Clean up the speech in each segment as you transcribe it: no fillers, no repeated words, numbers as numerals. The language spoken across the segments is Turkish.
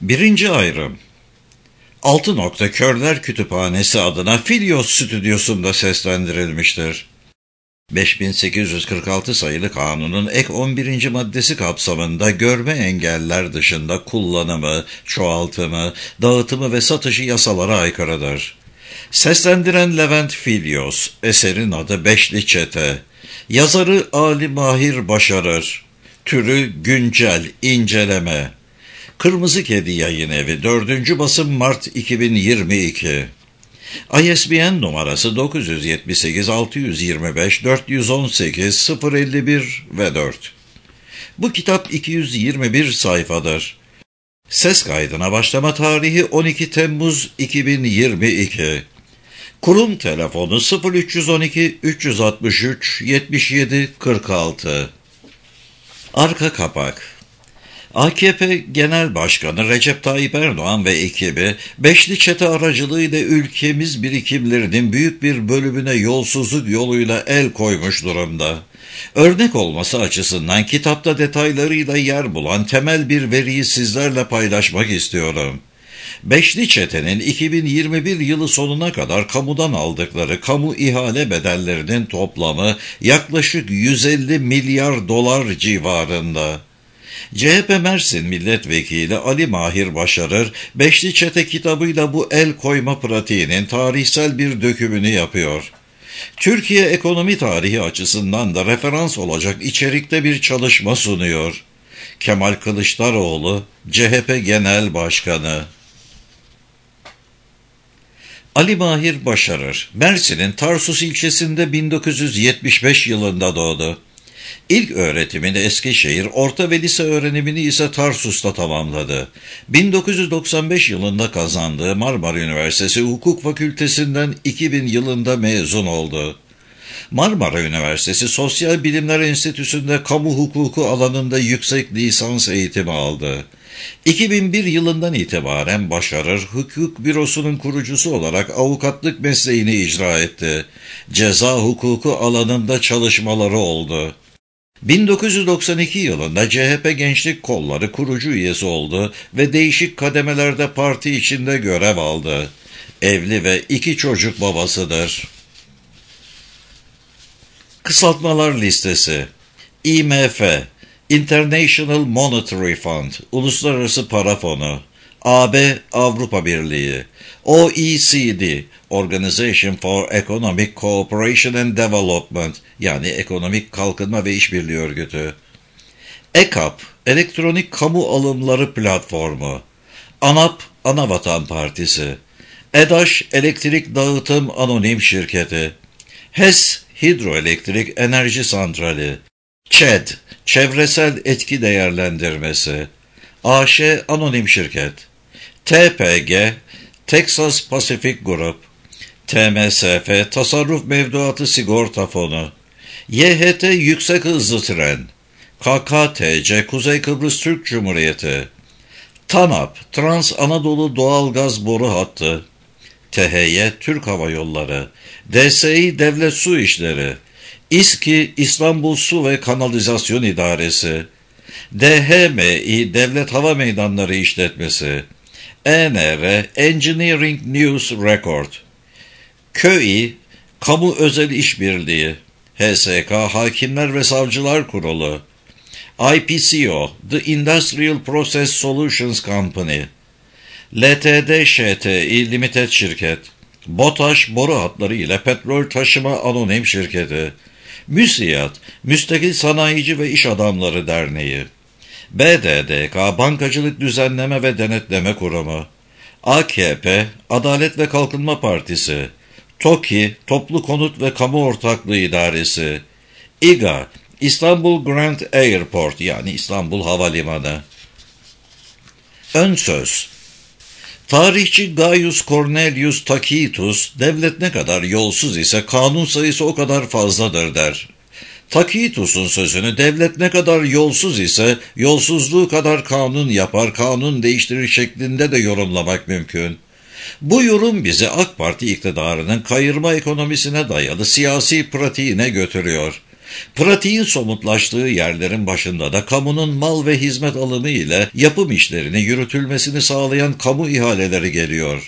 Birinci ayrım. Altı Nokta Körler Kütüphanesi adına Filyos Stüdyosu'nda seslendirilmiştir. 5846 sayılı kanunun ek 11. maddesi kapsamında görme engeller dışında kullanımı, çoğaltımı, dağıtımı ve satışı yasalara aykırıdır. Seslendiren Levent Filyos, eserin adı Beşli Çete, yazarı Ali Mahir Başarır, türü güncel, inceleme. Kırmızı Kedi Yayınevi 4. basım Mart 2022. ISBN numarası 978 625 418 051 ve 4. Bu kitap 221 sayfadır. Ses kaydına başlama tarihi 12 Temmuz 2022. Kurum telefonu 0312 363 77 46. Arka kapak. AKP Genel Başkanı Recep Tayyip Erdoğan ve ekibi, Beşli Çete aracılığıyla ülkemiz birikimlerinin büyük bir bölümüne yolsuzluk yoluyla el koymuş durumda. Örnek olması açısından kitapta detaylarıyla yer bulan temel bir veriyi sizlerle paylaşmak istiyorum. Beşli Çete'nin 2021 yılı sonuna kadar kamudan aldıkları kamu ihale bedellerinin toplamı yaklaşık 150 milyar dolar civarında. CHP Mersin Milletvekili Ali Mahir Başarır, Beşli Çete kitabıyla bu el koyma pratiğinin tarihsel bir dökümünü yapıyor. Türkiye ekonomi tarihi açısından da referans olacak içerikte bir çalışma sunuyor. Kemal Kılıçdaroğlu, CHP Genel Başkanı. Ali Mahir Başarır, Mersin'in Tarsus ilçesinde 1975 yılında doğdu. İlk öğretimini Eskişehir, orta ve lise öğrenimini ise Tarsus'ta tamamladı. 1995 yılında kazandığı Marmara Üniversitesi Hukuk Fakültesinden 2000 yılında mezun oldu. Marmara Üniversitesi Sosyal Bilimler Enstitüsü'nde kamu hukuku alanında yüksek lisans eğitimi aldı. 2001 yılından itibaren Başarır, hukuk bürosunun kurucusu olarak avukatlık mesleğini icra etti. Ceza hukuku alanında çalışmaları oldu. 1992 yılında CHP Gençlik Kolları kurucu üyesi oldu ve değişik kademelerde parti içinde görev aldı. Evli ve 2 çocuk babasıdır. Kısaltmalar listesi. IMF, International Monetary Fund, Uluslararası Para Fonu, AB, Avrupa Birliği, OECD, Organization for Economic Cooperation and Development, yani Ekonomik Kalkınma ve İşbirliği Örgütü, EKAP, Elektronik Kamu Alımları Platformu, ANAP, Anavatan Partisi, EDAŞ, Elektrik Dağıtım Anonim Şirketi, HES, Hidroelektrik Enerji Santrali, ÇED, Çevresel Etki Değerlendirmesi, AŞ, Anonim Şirket, TPG, Texas Pacific Group, TMSF, Tasarruf Mevduatı Sigorta Fonu, YHT Yüksek Hızlı Tren, KKTC Kuzey Kıbrıs Türk Cumhuriyeti, TANAP, Trans Anadolu Doğalgaz Boru Hattı, THY Türk Hava Yolları, DSİ Devlet Su İşleri, İSKİ İstanbul Su ve Kanalizasyon İdaresi, DHMİ Devlet Hava Meydanları İşletmesi, ENR Engineering News Record, KÖİ Kamu Özel İşbirliği, HSK Hakimler ve Savcılar Kurulu, IPCO The Industrial Process Solutions Company, LTD ŞTİ Limited Şirket, BOTAŞ Boru Hatları ile Petrol Taşıma Anonim Şirketi, MÜSİAD Müstakil Sanayici ve İş Adamları Derneği, BDDK Bankacılık Düzenleme ve Denetleme Kurumu, AKP Adalet ve Kalkınma Partisi, TOKİ Toplu Konut ve Kamu Ortaklığı İdaresi, İGA İstanbul Grand Airport, yani İstanbul Havalimanı. Ön söz. Tarihçi Gaius Cornelius Tacitus, devlet ne kadar yolsuz ise kanun sayısı o kadar fazladır der. Tacitus'un sözünü devlet ne kadar yolsuz ise yolsuzluğu kadar kanun yapar, kanun değiştirir şeklinde de yorumlamak mümkün. Bu yorum bizi AK Parti iktidarının kayırma ekonomisine dayalı siyasi pratiğine götürüyor. Pratiğin somutlaştığı yerlerin başında da kamunun mal ve hizmet alımı ile yapım işlerini yürütülmesini sağlayan kamu ihaleleri geliyor.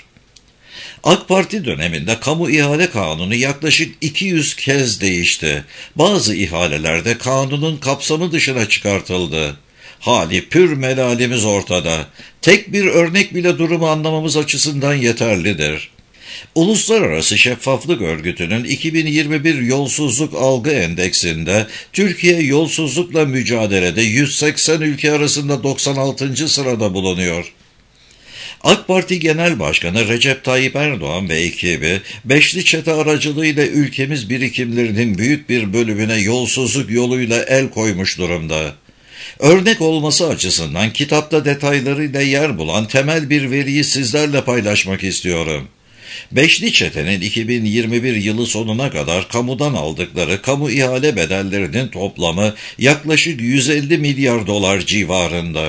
AK Parti döneminde kamu ihale kanunu yaklaşık 200 kez değişti. Bazı ihalelerde kanunun kapsamı dışına çıkartıldı. Hali pür melalimiz ortada. Tek bir örnek bile durumu anlamamız açısından yeterlidir. Uluslararası Şeffaflık Örgütü'nün 2021 Yolsuzluk Algı Endeksinde Türkiye yolsuzlukla mücadelede 180 ülke arasında 96. sırada bulunuyor. AK Parti Genel Başkanı Recep Tayyip Erdoğan ve ekibi, Beşli Çete aracılığıyla ülkemiz birikimlerinin büyük bir bölümüne yolsuzluk yoluyla el koymuş durumda. Örnek olması açısından kitapta detaylarıyla yer bulan temel bir veriyi sizlerle paylaşmak istiyorum. Beşli Çete'nin 2021 yılı sonuna kadar kamudan aldıkları kamu ihale bedellerinin toplamı yaklaşık 150 milyar dolar civarında.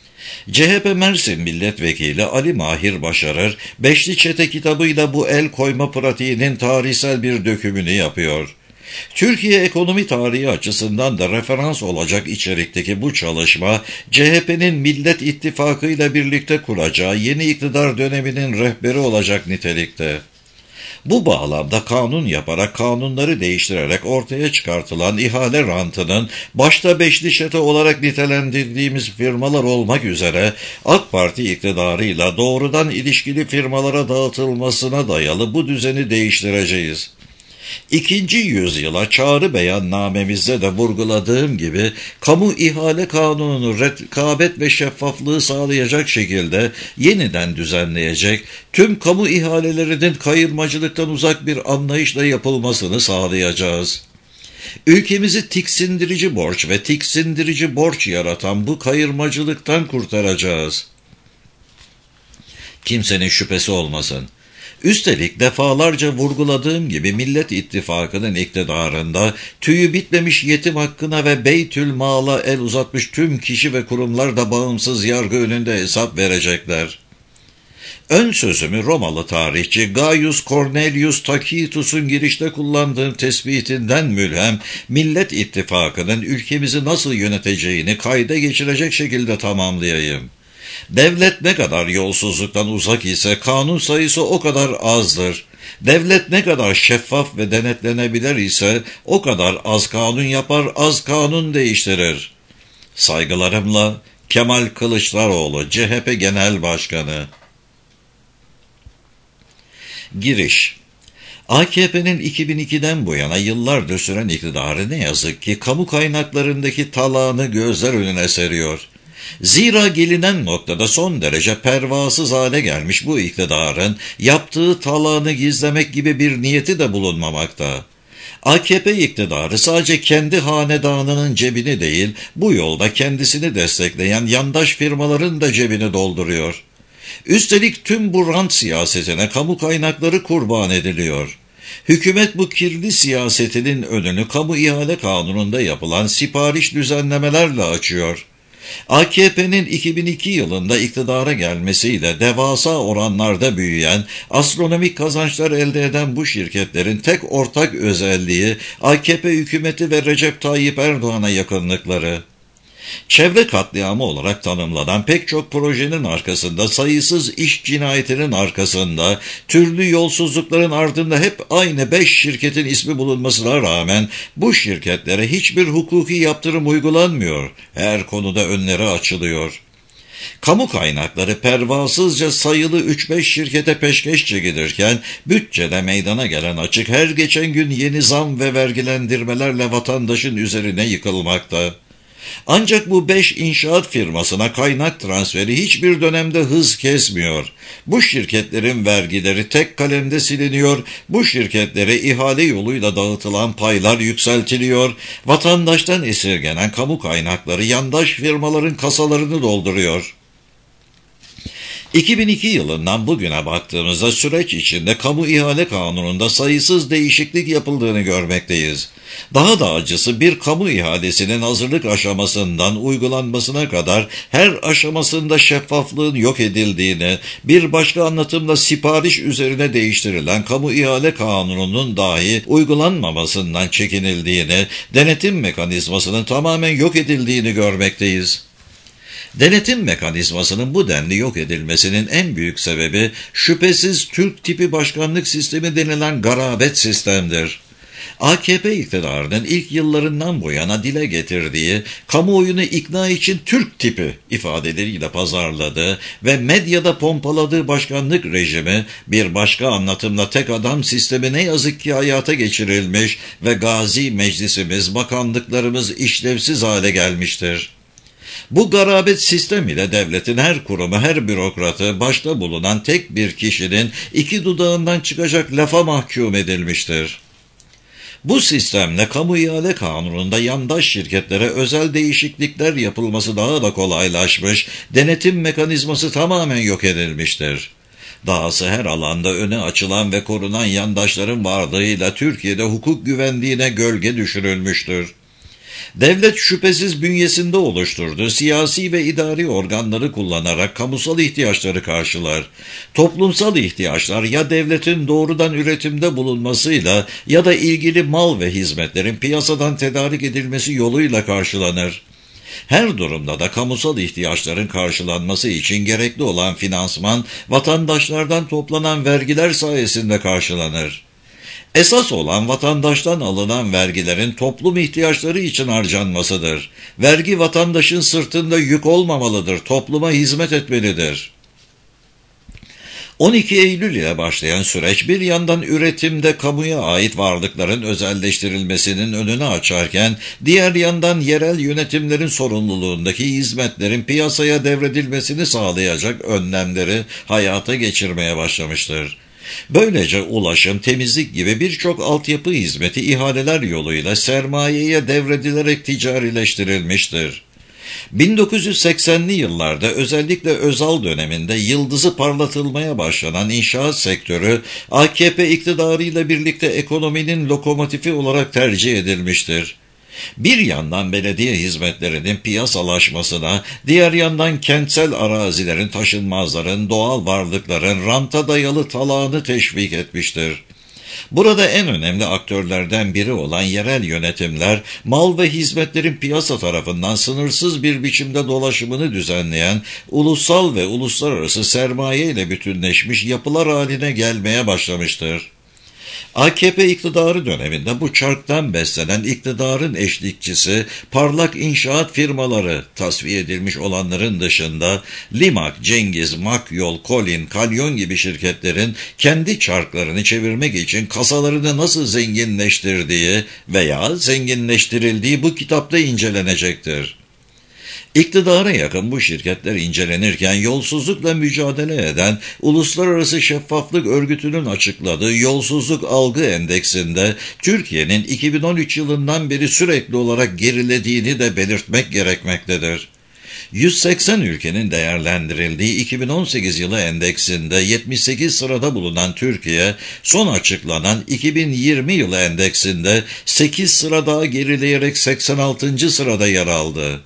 CHP Mersin Milletvekili Ali Mahir Başarır, Beşli Çete kitabıyla bu el koyma pratiğinin tarihsel bir dökümünü yapıyor. Türkiye ekonomi tarihi açısından da referans olacak içerikteki bu çalışma, CHP'nin Millet İttifakı ile birlikte kuracağı yeni iktidar döneminin rehberi olacak nitelikte. Bu bağlamda kanun yaparak, kanunları değiştirerek ortaya çıkartılan ihale rantının başta Beşli Çete olarak nitelendirdiğimiz firmalar olmak üzere AK Parti iktidarıyla doğrudan ilişkili firmalara dağıtılmasına dayalı bu düzeni değiştireceğiz. 2. yüzyıla çağrı beyannamemizde de vurguladığım gibi kamu ihale kanununu rekabet ve şeffaflığı sağlayacak şekilde yeniden düzenleyecek, tüm kamu ihalelerinin kayırmacılıktan uzak bir anlayışla yapılmasını sağlayacağız. Ülkemizi tiksindirici borç ve tiksindirici borç yaratan bu kayırmacılıktan kurtaracağız. Kimsenin şüphesi olmasın. Üstelik defalarca vurguladığım gibi Millet İttifakı'nın iktidarında tüyü bitmemiş yetim hakkına ve Beytülmal'a el uzatmış tüm kişi ve kurumlar da bağımsız yargı önünde hesap verecekler. Ön sözümü Romalı tarihçi Gaius Cornelius Tacitus'un girişte kullandığım tespitinden mülhem Millet İttifakı'nın ülkemizi nasıl yöneteceğini kayda geçirecek şekilde tamamlayayım. Devlet ne kadar yolsuzluktan uzak ise kanun sayısı o kadar azdır. Devlet ne kadar şeffaf ve denetlenebilir ise o kadar az kanun yapar, az kanun değiştirir. Saygılarımla Kemal Kılıçdaroğlu, CHP Genel Başkanı. Giriş. AKP'nin 2002'den bu yana yıllardır süren iktidarı ne yazık ki kamu kaynaklarındaki talağını gözler önüne seriyor. Zira gelinen noktada son derece pervasız hale gelmiş bu iktidarın yaptığı talağını gizlemek gibi bir niyeti de bulunmamakta. AKP iktidarı sadece kendi hanedanının cebini değil, bu yolda kendisini destekleyen yandaş firmaların da cebini dolduruyor. Üstelik tüm bu rant siyasetine kamu kaynakları kurban ediliyor. Hükümet bu kirli siyasetinin önünü kamu ihale kanununda yapılan sipariş düzenlemelerle açıyor. AKP'nin 2002 yılında iktidara gelmesiyle devasa oranlarda büyüyen, astronomik kazançlar elde eden bu şirketlerin tek ortak özelliği AKP hükümeti ve Recep Tayyip Erdoğan'a yakınlıkları. Çevre katliamı olarak tanımlanan pek çok projenin arkasında, sayısız iş cinayetinin arkasında, türlü yolsuzlukların ardında hep aynı 5 şirketin ismi bulunmasına rağmen bu şirketlere hiçbir hukuki yaptırım uygulanmıyor. Her konuda önleri açılıyor. Kamu kaynakları pervasızca sayılı 3-5 şirkete peşkeşçe giderken bütçede meydana gelen açık her geçen gün yeni zam ve vergilendirmelerle vatandaşın üzerine yıkılmakta. Ancak bu 5 inşaat firmasına kaynak transferi hiçbir dönemde hız kesmiyor. Bu şirketlerin vergileri tek kalemde siliniyor, bu şirketlere ihale yoluyla dağıtılan paylar yükseltiliyor, vatandaştan esirgenen kamu kaynakları yandaş firmaların kasalarını dolduruyor. 2002 yılından bugüne baktığımızda süreç içinde kamu ihale kanununda sayısız değişiklik yapıldığını görmekteyiz. Daha da acısı bir kamu ihalesinin hazırlık aşamasından uygulanmasına kadar her aşamasında şeffaflığın yok edildiğini, bir başka anlatımla sipariş üzerine değiştirilen kamu ihale kanununun dahi uygulanmamasından çekinildiğini, denetim mekanizmasının tamamen yok edildiğini görmekteyiz. Denetim mekanizmasının bu denli yok edilmesinin en büyük sebebi şüphesiz Türk tipi başkanlık sistemi denilen garabet sistemdir. AKP iktidarının ilk yıllarından bu yana dile getirdiği, kamuoyunu ikna için Türk tipi ifadeleriyle pazarladığı ve medyada pompaladığı başkanlık rejimi, bir başka anlatımla tek adam sistemi ne yazık ki hayata geçirilmiş ve gazi meclisimiz, bakanlıklarımız işlevsiz hale gelmiştir. Bu garabet sistem ile devletin her kurumu, her bürokratı, başta bulunan tek bir kişinin iki dudağından çıkacak lafa mahkum edilmiştir. Bu sistemle kamu ihale kanununda yandaş şirketlere özel değişiklikler yapılması daha da kolaylaşmış, denetim mekanizması tamamen yok edilmiştir. Dahası her alanda öne açılan ve korunan yandaşların varlığıyla Türkiye'de hukuk güvenliğine gölge düşürülmüştür. Devlet şüphesiz bünyesinde oluşturduğu siyasi ve idari organları kullanarak kamusal ihtiyaçları karşılar. Toplumsal ihtiyaçlar ya devletin doğrudan üretimde bulunmasıyla ya da ilgili mal ve hizmetlerin piyasadan tedarik edilmesi yoluyla karşılanır. Her durumda da kamusal ihtiyaçların karşılanması için gerekli olan finansman vatandaşlardan toplanan vergiler sayesinde karşılanır. Esas olan vatandaştan alınan vergilerin toplum ihtiyaçları için harcanmasıdır. Vergi vatandaşın sırtında yük olmamalıdır, topluma hizmet etmelidir. 12 Eylül ile başlayan süreç bir yandan üretimde kamuya ait varlıkların özelleştirilmesinin önünü açarken, diğer yandan yerel yönetimlerin sorumluluğundaki hizmetlerin piyasaya devredilmesini sağlayacak önlemleri hayata geçirmeye başlamıştır. Böylece ulaşım, temizlik gibi birçok altyapı hizmeti ihaleler yoluyla sermayeye devredilerek ticarileştirilmiştir. 1980'li yıllarda özellikle Özal döneminde yıldızı parlatılmaya başlanan inşaat sektörü AKP iktidarıyla birlikte ekonominin lokomotifi olarak tercih edilmiştir. Bir yandan belediye hizmetlerinin piyasalaşmasına, diğer yandan kentsel arazilerin, taşınmazların, doğal varlıkların ranta dayalı talağını teşvik etmiştir. Burada en önemli aktörlerden biri olan yerel yönetimler, mal ve hizmetlerin piyasa tarafından sınırsız bir biçimde dolaşımını düzenleyen, ulusal ve uluslararası sermaye ile bütünleşmiş yapılar haline gelmeye başlamıştır. AKP iktidarı döneminde bu çarktan beslenen iktidarın eşlikçisi parlak inşaat firmaları, tasfiye edilmiş olanların dışında Limak, Cengiz, Makyol, Kolin, Kalyon gibi şirketlerin kendi çarklarını çevirmek için kasalarını nasıl zenginleştirdiği veya zenginleştirildiği bu kitapta incelenecektir. İktidara yakın bu şirketler incelenirken yolsuzlukla mücadele eden Uluslararası Şeffaflık Örgütü'nün açıkladığı Yolsuzluk Algı Endeksinde Türkiye'nin 2013 yılından beri sürekli olarak gerilediğini de belirtmek gerekmektedir. 180 ülkenin değerlendirildiği 2018 yılı endeksinde 78 sırada bulunan Türkiye, son açıklanan 2020 yılı endeksinde 8 sıra daha gerileyerek 86. sırada yer aldı.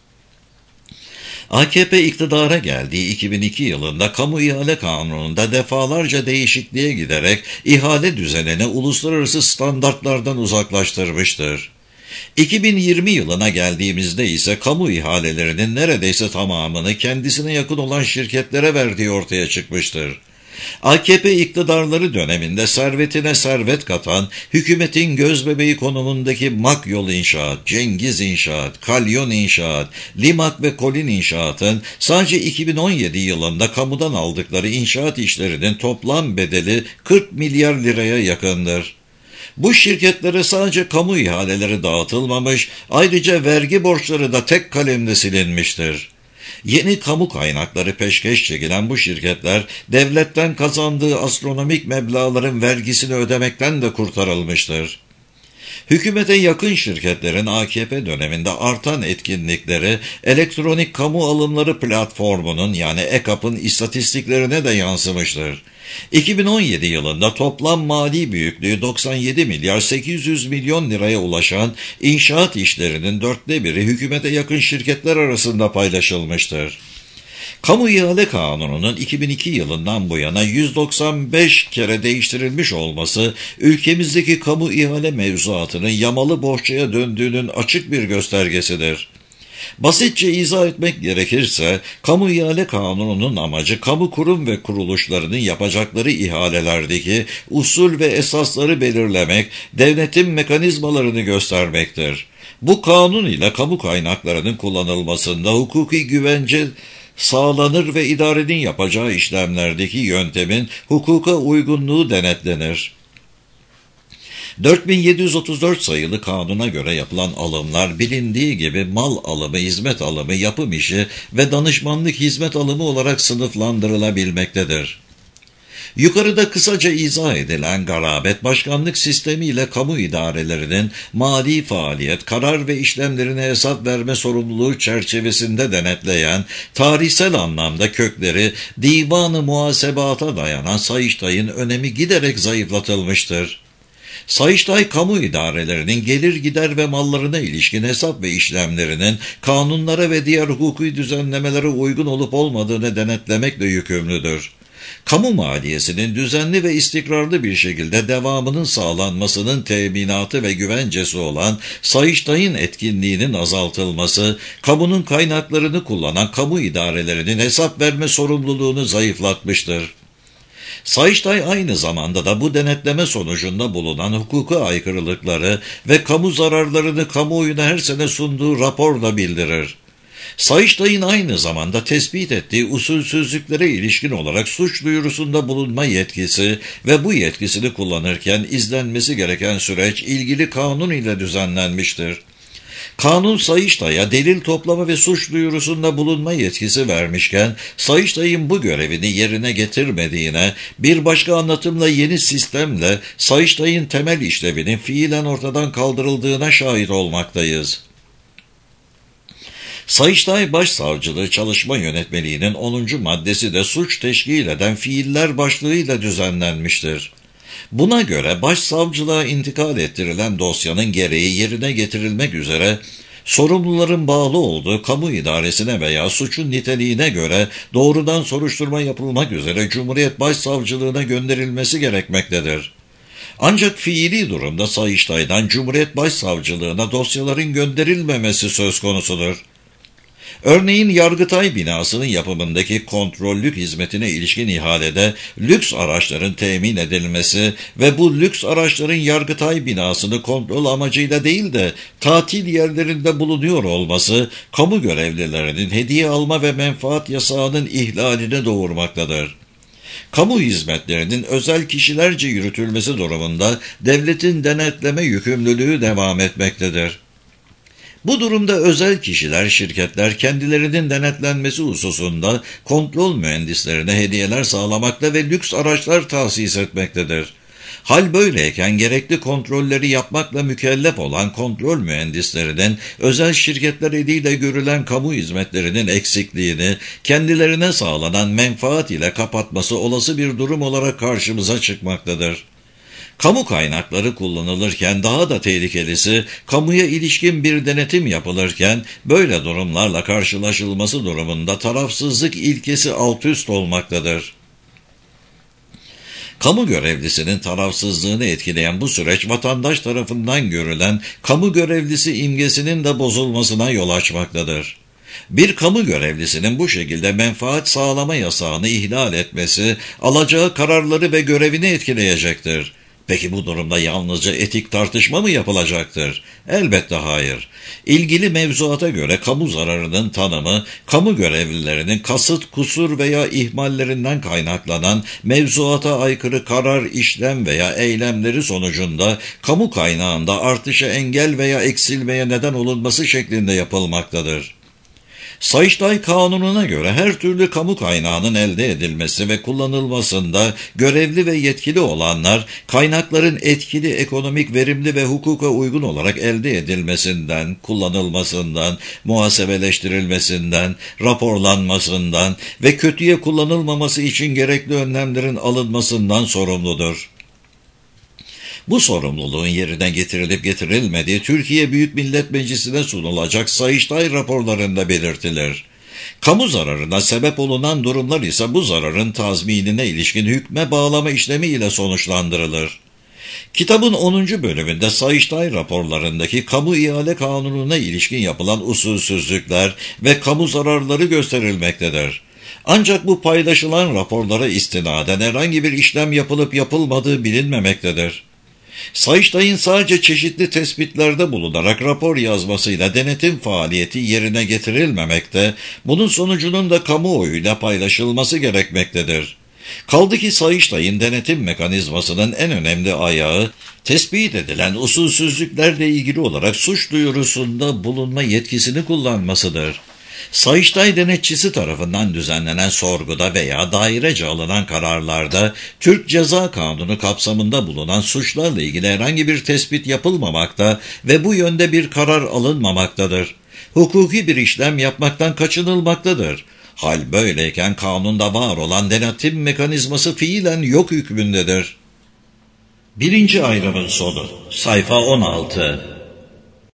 AKP iktidara geldiği 2002 yılında kamu ihale kanununda defalarca değişikliğe giderek ihale düzenini uluslararası standartlardan uzaklaştırmıştır. 2020 yılına geldiğimizde ise kamu ihalelerinin neredeyse tamamını kendisine yakın olan şirketlere verdiği ortaya çıkmıştır. AKP iktidarları döneminde servetine servet katan, hükümetin gözbebeği konumundaki Makyol İnşaat, Cengiz İnşaat, Kalyon İnşaat, Limak ve Kolin İnşaat'ın sadece 2017 yılında kamudan aldıkları inşaat işlerinin toplam bedeli 40 milyar liraya yakındır. Bu şirketlere sadece kamu ihaleleri dağıtılmamış, ayrıca vergi borçları da tek kalemle silinmiştir. Yeni kamu kaynakları peşkeş çekilen bu şirketler, devletten kazandığı astronomik meblağların vergisini ödemekten de kurtarılmıştır. Hükümete yakın şirketlerin AKP döneminde artan etkinlikleri elektronik kamu alımları platformunun yani EKAP'ın istatistiklerine de yansımıştır. 2017 yılında toplam mali büyüklüğü 97 milyar 800 milyon liraya ulaşan inşaat işlerinin 1/4'ü hükümete yakın şirketler arasında paylaşılmıştır. Kamu İhale Kanunu'nun 2002 yılından bu yana 195 kere değiştirilmiş olması, ülkemizdeki kamu ihale mevzuatının yamalı bohçaya döndüğünün açık bir göstergesidir. Basitçe izah etmek gerekirse, Kamu İhale Kanunu'nun amacı, kamu kurum ve kuruluşlarının yapacakları ihalelerdeki usul ve esasları belirlemek, denetim mekanizmalarını göstermektir. Bu kanun ile kamu kaynaklarının kullanılmasında hukuki güvence sağlanır ve idarenin yapacağı işlemlerdeki yöntemin hukuka uygunluğu denetlenir. 4734 sayılı kanuna göre yapılan alımlar bilindiği gibi mal alımı, hizmet alımı, yapım işi ve danışmanlık hizmet alımı olarak sınıflandırılabilmektedir. Yukarıda kısaca izah edilen garabet, başkanlık sistemiyle kamu idarelerinin mali faaliyet, karar ve işlemlerine hesap verme sorumluluğu çerçevesinde denetleyen, tarihsel anlamda kökleri divan-ı muhasebata dayanan Sayıştay'ın önemi giderek zayıflatılmıştır. Sayıştay, kamu idarelerinin gelir gider ve mallarına ilişkin hesap ve işlemlerinin kanunlara ve diğer hukuki düzenlemelere uygun olup olmadığını denetlemekle yükümlüdür. Kamu maliyesinin düzenli ve istikrarlı bir şekilde devamının sağlanmasının teminatı ve güvencesi olan Sayıştay'ın etkinliğinin azaltılması, kamunun kaynaklarını kullanan kamu idarelerinin hesap verme sorumluluğunu zayıflatmıştır. Sayıştay aynı zamanda da bu denetleme sonucunda bulunan hukuka aykırılıkları ve kamu zararlarını kamuoyuna her sene sunduğu raporla bildirir. Sayıştay'ın aynı zamanda tespit ettiği usulsüzlüklere ilişkin olarak suç duyurusunda bulunma yetkisi ve bu yetkisini kullanırken izlenmesi gereken süreç ilgili kanun ile düzenlenmiştir. Kanun Sayıştay'a delil toplama ve suç duyurusunda bulunma yetkisi vermişken, Sayıştay'ın bu görevini yerine getirmediğine, bir başka anlatımla yeni sistemle Sayıştay'ın temel işlevinin fiilen ortadan kaldırıldığına şahit olmaktayız. Sayıştay Başsavcılığı Çalışma Yönetmeliği'nin 10. maddesi de suç teşkil eden fiiller başlığıyla düzenlenmiştir. Buna göre başsavcılığa intikal ettirilen dosyanın gereği yerine getirilmek üzere sorumluların bağlı olduğu kamu idaresine veya suçun niteliğine göre doğrudan soruşturma yapılmak üzere Cumhuriyet Başsavcılığına gönderilmesi gerekmektedir. Ancak fiili durumda Sayıştay'dan Cumhuriyet Başsavcılığına dosyaların gönderilmemesi söz konusudur. Örneğin Yargıtay binasının yapımındaki kontrollük hizmetine ilişkin ihalede lüks araçların temin edilmesi ve bu lüks araçların Yargıtay binasını kontrol amacıyla değil de tatil yerlerinde bulunuyor olması, kamu görevlilerinin hediye alma ve menfaat yasağının ihlalini doğurmaktadır. Kamu hizmetlerinin özel kişilerce yürütülmesi durumunda devletin denetleme yükümlülüğü devam etmektedir. Bu durumda özel kişiler, şirketler kendilerinin denetlenmesi hususunda kontrol mühendislerine hediyeler sağlamakta ve lüks araçlar tahsis etmektedir. Hal böyleyken gerekli kontrolleri yapmakla mükellef olan kontrol mühendislerinin özel şirketler eliyle görülen kamu hizmetlerinin eksikliğini kendilerine sağlanan menfaat ile kapatması olası bir durum olarak karşımıza çıkmaktadır. Kamu kaynakları kullanılırken daha da tehlikelisi, kamuya ilişkin bir denetim yapılırken böyle durumlarla karşılaşılması durumunda tarafsızlık ilkesi altüst olmaktadır. Kamu görevlisinin tarafsızlığını etkileyen bu süreç vatandaş tarafından görülen kamu görevlisi imgesinin de bozulmasına yol açmaktadır. Bir kamu görevlisinin bu şekilde menfaat sağlama yasağını ihlal etmesi, alacağı kararları ve görevini etkileyecektir. Peki bu durumda yalnızca etik tartışma mı yapılacaktır? Elbette hayır. İlgili mevzuata göre kamu zararının tanımı, kamu görevlilerinin kasıt, kusur veya ihmallerinden kaynaklanan mevzuata aykırı karar, işlem veya eylemleri sonucunda kamu kaynağında artışa engel veya eksilmeye neden olunması şeklinde yapılmaktadır. Sayıştay Kanunu'na göre her türlü kamu kaynağının elde edilmesi ve kullanılmasında görevli ve yetkili olanlar, kaynakların etkili, ekonomik, verimli ve hukuka uygun olarak elde edilmesinden, kullanılmasından, muhasebeleştirilmesinden, raporlanmasından ve kötüye kullanılmaması için gerekli önlemlerin alınmasından sorumludur. Bu sorumluluğun yerine getirilip getirilmediği Türkiye Büyük Millet Meclisi'ne sunulacak Sayıştay raporlarında belirtilir. Kamu zararına sebep olunan durumlar ise bu zararın tazminine ilişkin hükme bağlama işlemi ile sonuçlandırılır. Kitabın 10. bölümünde Sayıştay raporlarındaki kamu ihale kanununa ilişkin yapılan usulsüzlükler ve kamu zararları gösterilmektedir. Ancak bu paylaşılan raporlara istinaden herhangi bir işlem yapılıp yapılmadığı bilinmemektedir. Sayıştay'ın sadece çeşitli tespitlerde bulunarak rapor yazmasıyla denetim faaliyeti yerine getirilmemekte, bunun sonucunun da kamuoyuyla paylaşılması gerekmektedir. Kaldı ki Sayıştay'ın denetim mekanizmasının en önemli ayağı, tespit edilen usulsüzlüklerle ilgili olarak suç duyurusunda bulunma yetkisini kullanmasıdır. Sayıştay denetçisi tarafından düzenlenen sorguda veya dairece alınan kararlarda Türk Ceza Kanunu kapsamında bulunan suçlarla ilgili herhangi bir tespit yapılmamakta ve bu yönde bir karar alınmamaktadır. Hukuki bir işlem yapmaktan kaçınılmaktadır. Hal böyleyken kanunda var olan denetim mekanizması fiilen yok hükmündedir. 1. ayrımın sonu. Sayfa 16.